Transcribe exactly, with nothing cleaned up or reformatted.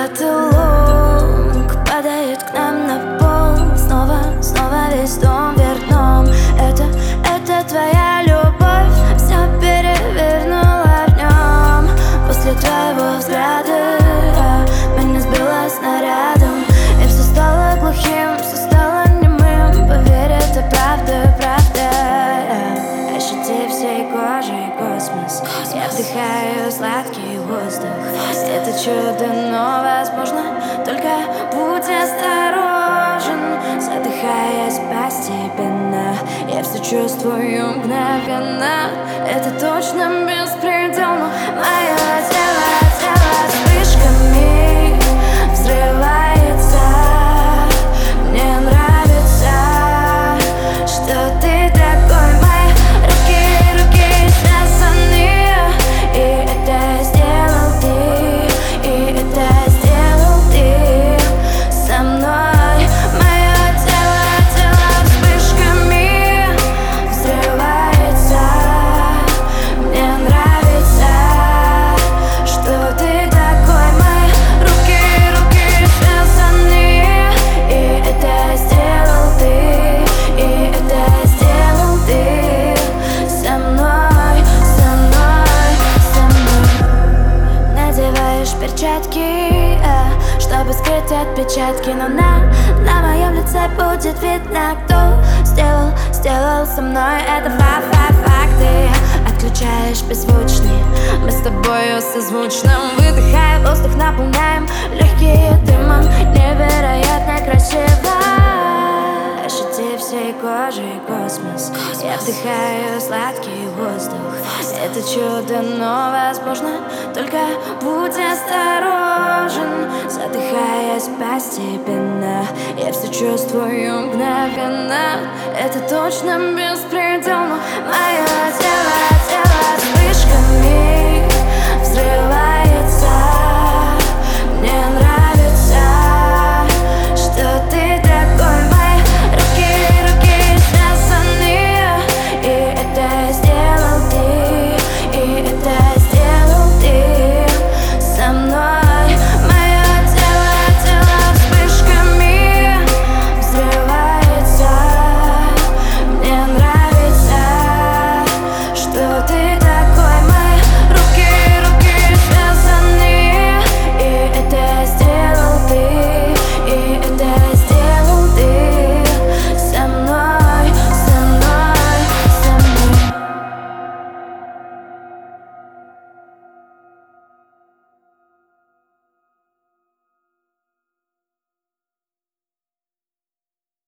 Потолок падает к нам на пол. Снова, снова весь дом вверх дном. Это, это твоя любовь все перевернула в нем. После твоего взгляда меня сбила снарядом, и все стало глухим, все стало немым. Поверь, это правда, правда. Ощути всей кожей космос, космос. Я вдыхаю сладкий воздух. Это чудо, но возможно, только будь осторожен. Задыхаясь постепенно, я все чувствую мгновенно. Это точно беспредельно. Мое тело, тело вспышками взрывается. Мне нравится, что ты такой. Мои руки, руки связаны, и это сделал ты, и это сделал ты со мной. Мое тело, тело вспышками взрывается. Мне нравится, что ты такой. Мои руки, руки связаны, и это сделал ты, и это сделал ты со мной, со мной, со мной. Надеваешь перчатки, э, чтобы скрыть отпечатки, но на, на моем лице будет видно, кто сделал, сделал со мной. Это фа-фа-факты. Отключаешь беззвучный, мы с тобою созвучным. Выдыхая воздух, наполняем легкие дымом. Невероятно красиво. Ощути всей кожей космос, космос. Я вдыхаю сладкий воздух. Это чудо, но возможно, только будь осторожен. Задыхаясь постепенно, я все чувствую мгновенно. Это точно беспредельно. Моя